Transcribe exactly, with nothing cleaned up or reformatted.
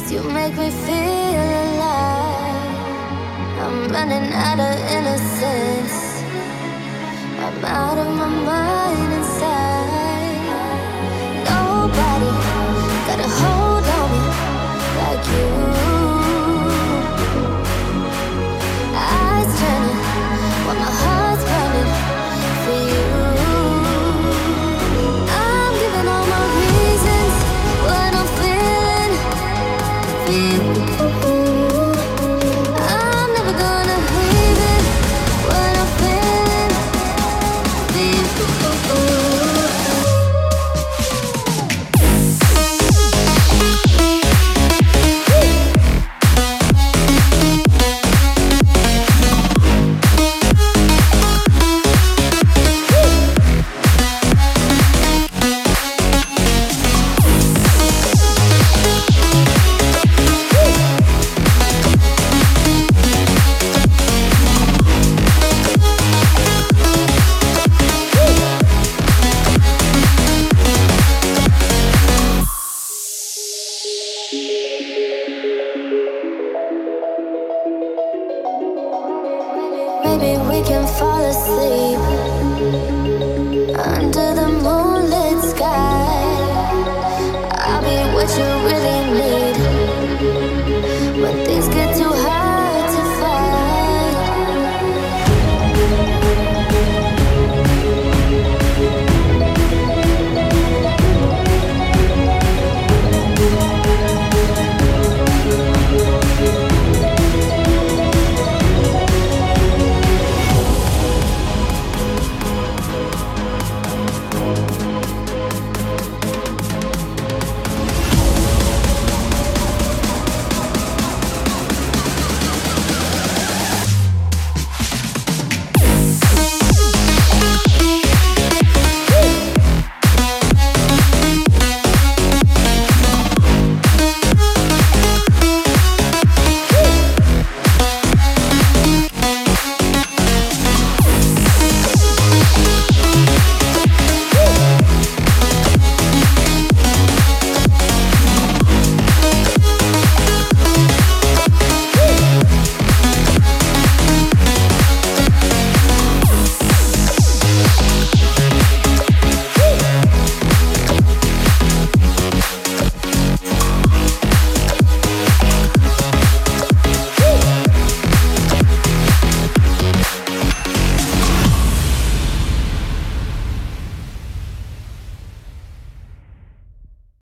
You make me feel alive. I'm running out of innocence. I'm out of my mind inside. Nobody got a hold on me like you. Eyes turning while my heart's burning for you. I'm giving all my reasons what I'm feeling for you. I'm never gonna leave it what I'm feeling for you. Maybe we can fall asleep under the moonlit sky. I'll be what you really